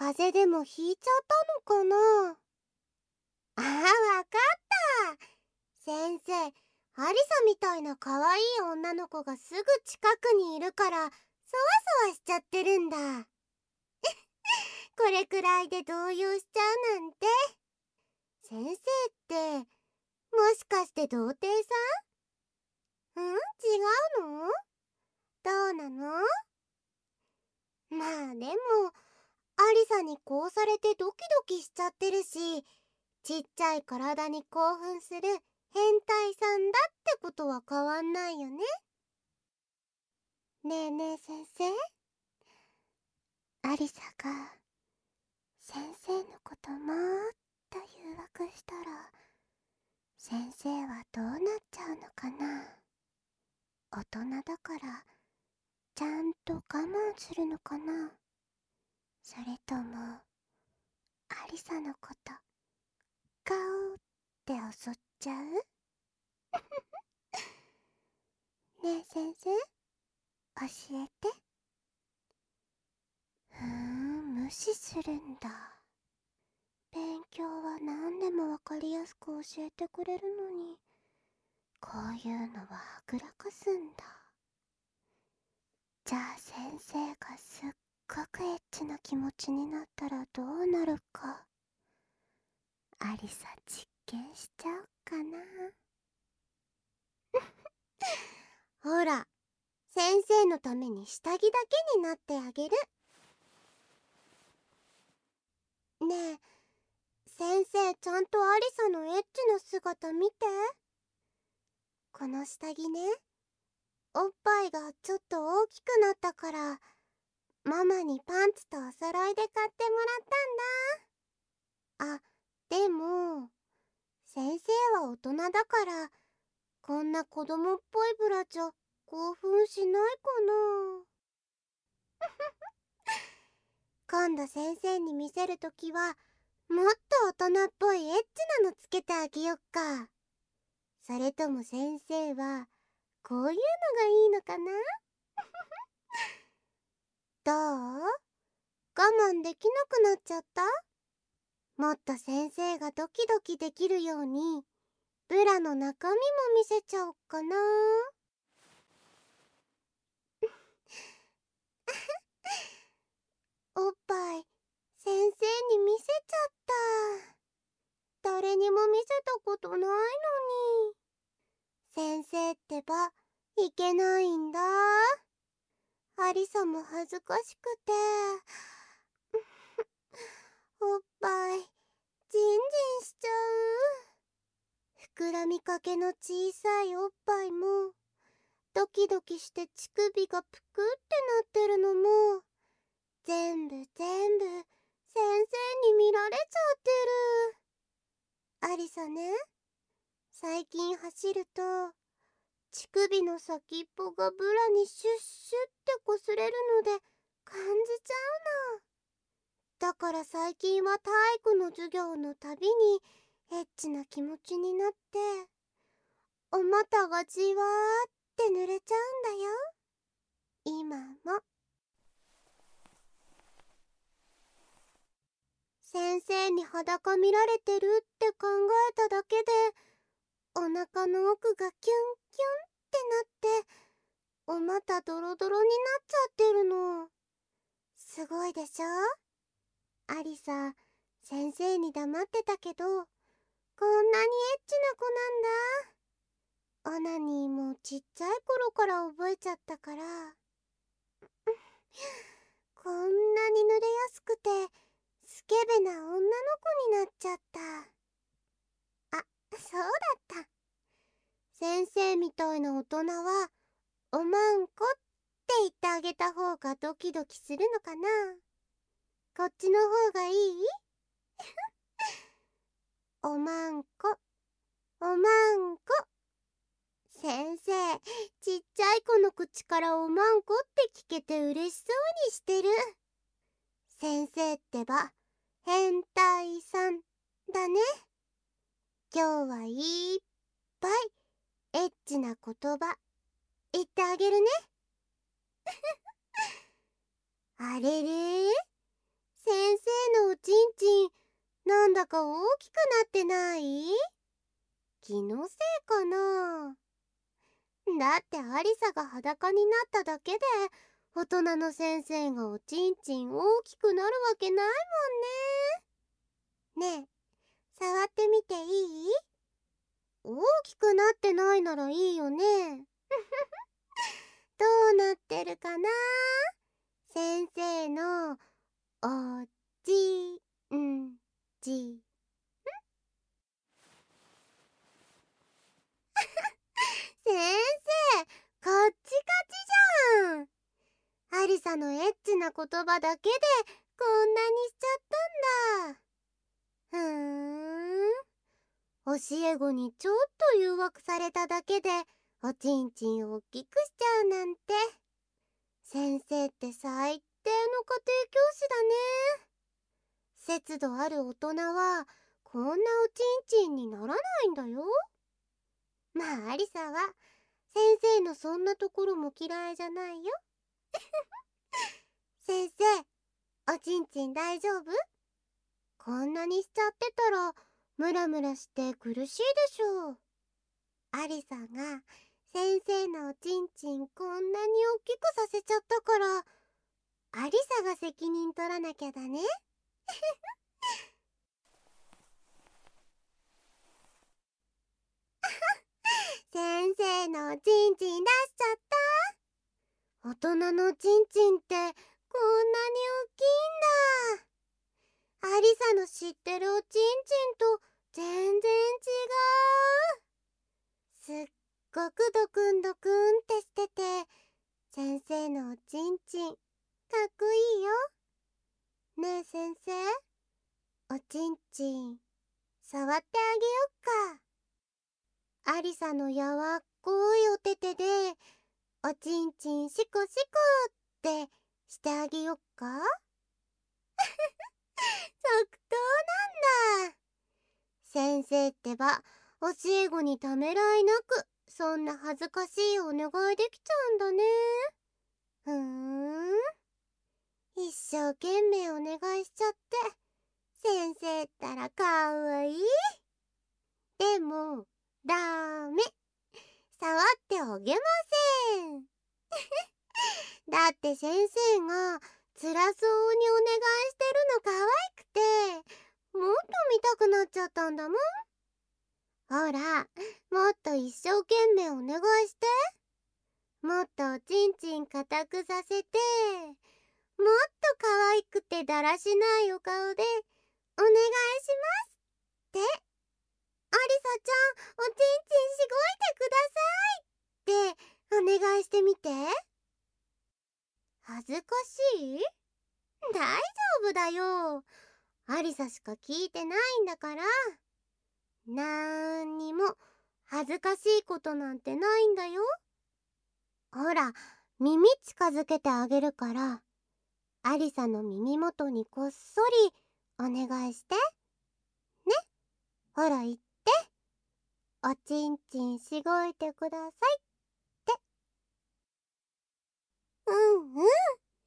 風邪でもひいちゃったのかな。わかった。先生、アリサみたいな可愛い女の子がすぐ近くにいるからそわそわしちゃってるんだ。これくらいで動揺しちゃうなんて。先生ってもしかして童貞さん？違うの？どうなの？まあでもアリサにこうされてドキドキしちゃってるし、ちっちゃい体に興奮する変態さんだってことは変わんないよね。ねえねえ先生、アリサが先生のこともっと誘惑したら先生はどうなっちゃうのかな。大人だからちゃんと我慢するのかな。それともアリサのことガオって襲っちゃう？ねえ先生、教えて。無視するんだ。勉強は何でもわかりやすく教えてくれるのに、こういうのははぐらかすんだ。じゃあ先生がすっごくエッチな気持ちになったらどうなるか、アリサ実験しちゃおっかな。ほら、先生のために下着だけになってあげる。ねえ、先生ちゃんとアリサのエッチな姿見て。この下着ね、おっぱいがちょっと大きくなったからママにパンツとお揃いで買ってもらったんだ。あ、でも先生は大人だからこんな子供っぽいブラじゃ興奮しないかな。今度先生に見せるときはもっと大人っぽいエッチなのつけてあげよっか。それとも先生はこういうのがいいのかな。どう？我慢できなくなっちゃった？もっと先生がドキドキできるようにブラの中身も見せちゃおっかな。おっぱい先生に見せちゃった。誰にも見せたことないのに。先生ってばいけないんだ。アリサも恥ずかしくておっぱいジンジンしちゃう。膨らみかけの小さいおっぱいもドキドキして乳首がぷくってなってるのも全部先生に見られちゃってる。アリサね、最近走ると乳首の先っぽがブラにシュッシュって擦れるので感じちゃうの。だから最近は体育の授業のたびにエッチな気持ちになってお股がじわーって濡れちゃうんだよ。今も。先生に裸見られてるって考えただけでお腹の奥がキュンキュンってなってお股ドロドロになっちゃってるの。すごいでしょ？アリサ、先生に黙ってたけどこんなにエッチな子なんだ。オナニーもちっちゃい頃から覚えちゃったからこんなに濡れやすくてスケベな女の子になっちゃった。あ、そうだった。先生みたいな大人はおまんこって言ってあげた方がドキドキするのかな。こっちの方がいい？おまんこ、おまんこ。先生、ちっちゃい子の口からおまんこって聞けて嬉しそうにしてる。先生ってば変態さんだね。今日はいっぱいエッチな言葉言ってあげるね。あれれ、先生だか大きくなってない？気のせいかな。だってアリサが裸になっただけで大人の先生がおちんちん大きくなるわけないもんね。ねえ、触ってみていい？大きくなってないならいいよね。どうなってるかな？先生のおちんちん。先生、カッチカチじゃん。アリサのエッチな言葉だけでこんなにしちゃったんだ。教え子にちょっと誘惑されただけでおちんちんを大きくしちゃうなんて。先生って最低の家庭教師だね。節度ある大人はこんなおちんちんにならないんだよ。まあアリサは先生のそんなところも嫌いじゃないよ。先生、おちんちん大丈夫？こんなにしちゃってたらムラムラして苦しいでしょう。アリサが先生のおちんちんこんなに大きくさせちゃったからアリサが責任取らなきゃだね。先生のおちんちん出しちゃった。大人のおちんちんってこんなに大きいんだ。アリサの知ってるおちんちんと全然違う。すっごくドクンドクンってしてて先生のおちんちんかっこいいよ。ねえ先生、おちんちん触ってあげよっか。アリサのやわっこいお手手でおちんちんシコシコってしてあげよっか。即答なんだ。先生ってば教え子にためらいなくそんな恥ずかしいお願いできちゃうんだね。一生懸命お願いしちゃって先生ったらかわいい。でもダメ、触ってあげません。だって先生が辛そうにお願いしてるの可愛くてもっと見たくなっちゃったんだもん。ほら、もっと一生懸命お願いして。もっとおちんちん固くさせて、もっと可愛くてだらしないお顔でお願いしますって。アリサちゃん、おちんちんしごいてくださいってお願いしてみて。恥ずかしい？大丈夫だよ。アリサしか聞いてないんだから。なんにも恥ずかしいことなんてないんだよ。ほら、耳近づけてあげるからアリサの耳元にこっそりお願いしてね。ほら言って、おちんちんしごいてくださいって。うんうん。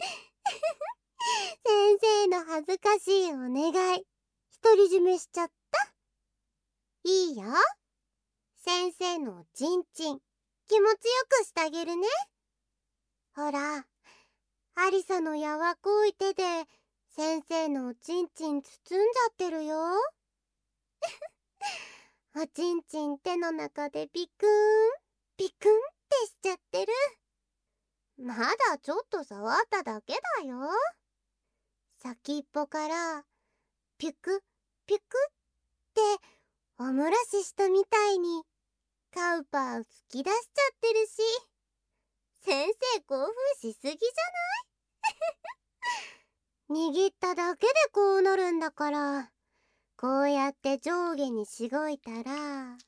先生の恥ずかしいお願い独り占めしちゃった。いいよ、先生のおちんちん気持ちよくしてあげるね。ほら、アリサのやわこい手で先生のおちんちん包んじゃってるよ。おちんちん手の中でビクンビクンってしちゃってる。まだちょっと触っただけだよ。先っぽからピュクピュクっておもらししたみたいにカウパー吹き出しちゃってるし、先生興奮しすぎじゃない？握っただけでこうなるんだから、こうやって上下にしごいたらもっと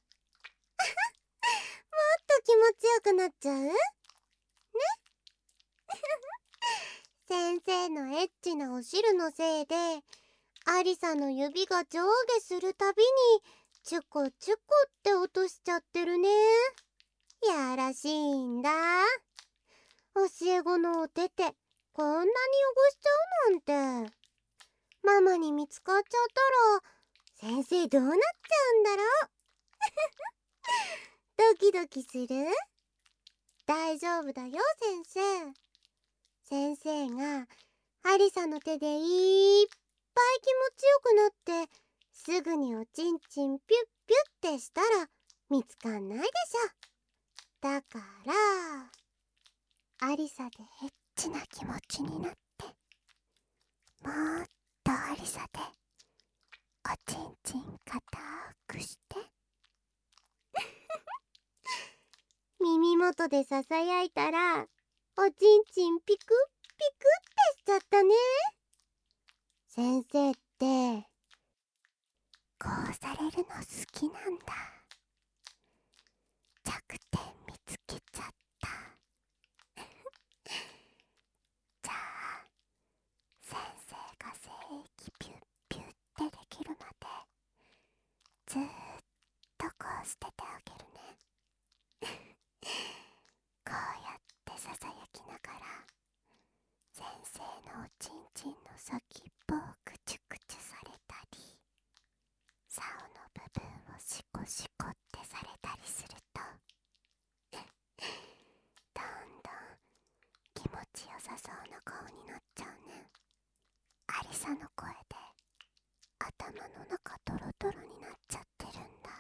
気持ちよくなっちゃうね。先生のエッチなお汁のせいでアリサの指が上下するたびにチュコチュコって落としちゃってるね。やらしいんだ。教え子のお手手こんなに汚しちゃうなんて。ママに見つかっちゃったら先生どうなっちゃうんだろう。ドキドキする？大丈夫だよ先生。先生がアリサの手でいっぱい気持ちよくなってすぐにおちんちんピュッピュッってしたら見つかんないでしょ。だからアリサでエッチな気持ちになってもっとアリサでおちんちん固くして耳元でささやいたらおちんちんピクピクってしちゃったね。先生ってこうされるの好きなんだ。弱点見つけちゃった。じゃあ先生が精液ピュッピュッってできるまでずーっとこうしててあげるね。こうやってささやきながら先生のおちんちんの先っぽをくちゅくちゅされたり竿の部分をシコシコってされたりするとどんどん気持ちよさそうな顔になっちゃうね。アリサの声で頭の中ドロドロになっちゃってるんだ。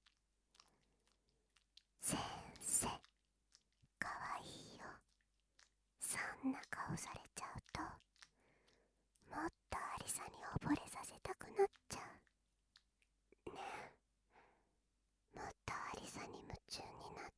先生かわいいよ。そんな顔されちゃうともっとアリサに溺れさせたくなっちゃうね。もっとアリサに夢中になって、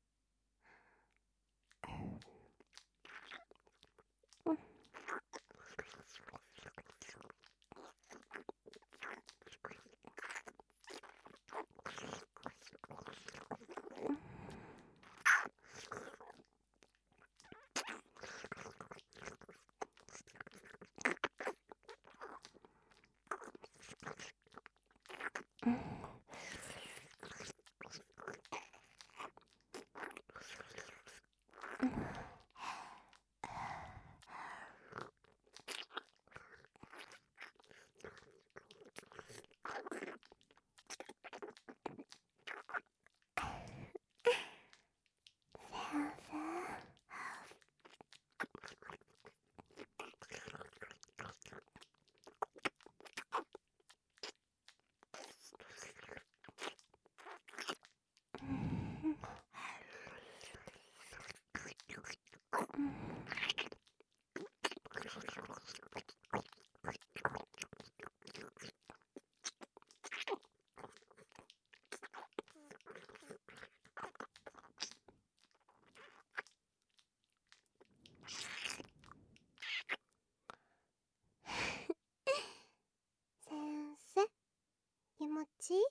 先生気持ちいい？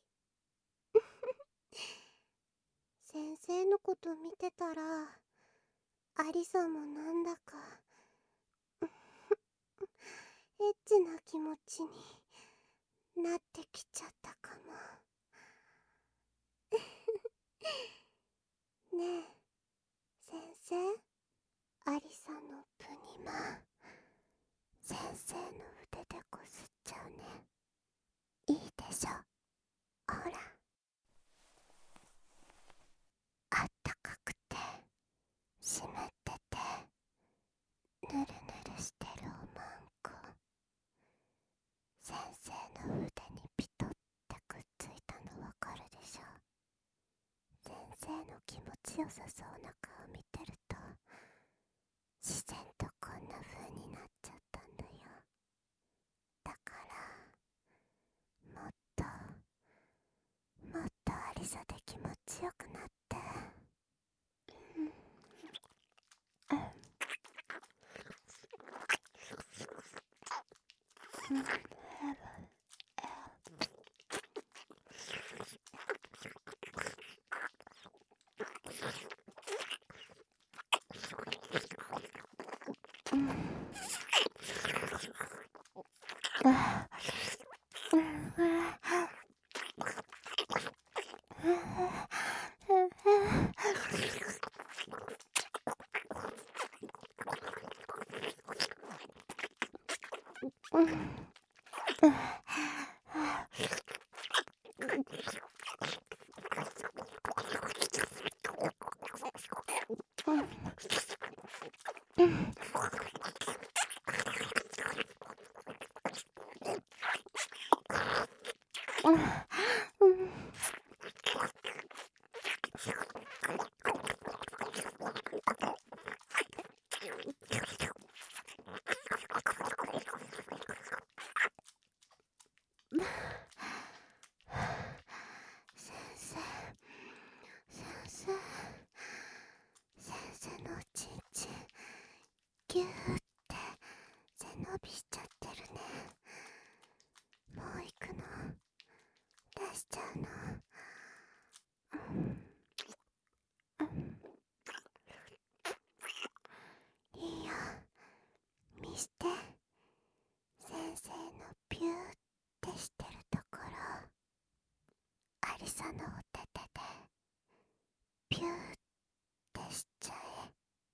先生のこと見てたらアリサもなんだかエッチな気持ちになってきちゃったかも。ねえ先生、アリサのプニマ先生の腕でこすっちゃうね。いいでしょ。ほらあったかくて湿っててぬるぬるしてるおまんこ先生の腕にピトってくっついたのわかるでしょ。先生の気持ちよさそうな顔見てると自然とこんな風になっちゃったんだよ。だからもっともっとアリサで気持ちよくなって、 先生のおちんちんギューって背伸びしちゃってるね。もう行くの？出しちゃうの？いいよ、見して。先生のピューってしてるところ、アリサのお手手でピューってしちゃえ。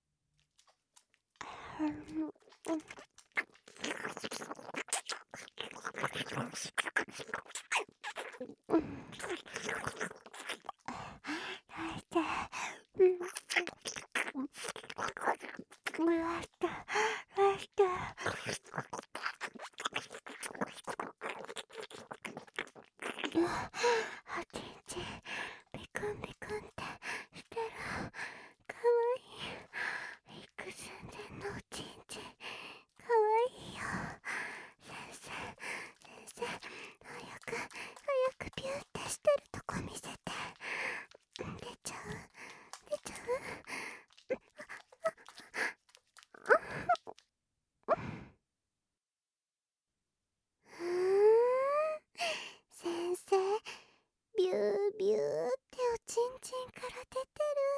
おちんちんビクンビクンってしてる。かわいい。幾寸前のおちんちんかわいいよ。先生早くピューってしてるとこ見せて。出ちゃう。先生、ビュービューっておちんちんから出てる。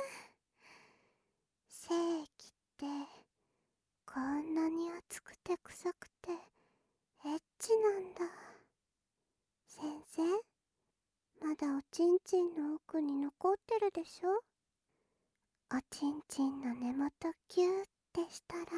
精液ってこんなに熱くて臭くてエッチなんだ。先生、まだおちんちんの奥に残ってるでしょ。おちんちんの根元ギューってしたら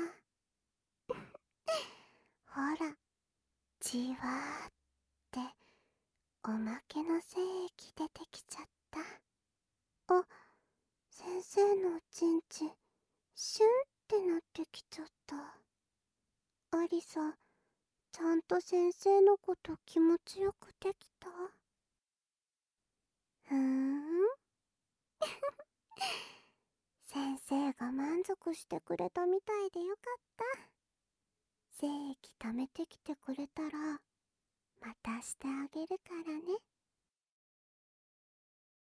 ほら、じわーっておまけの精液出てきちゃった。あ、先生のおちんちんシュンってなってきちゃった。アリサ、ちゃんと先生のこと気持ちよくできた？先生が満足してくれたみたいでよかった。精液貯めてきてくれたらまたしてあげるからね。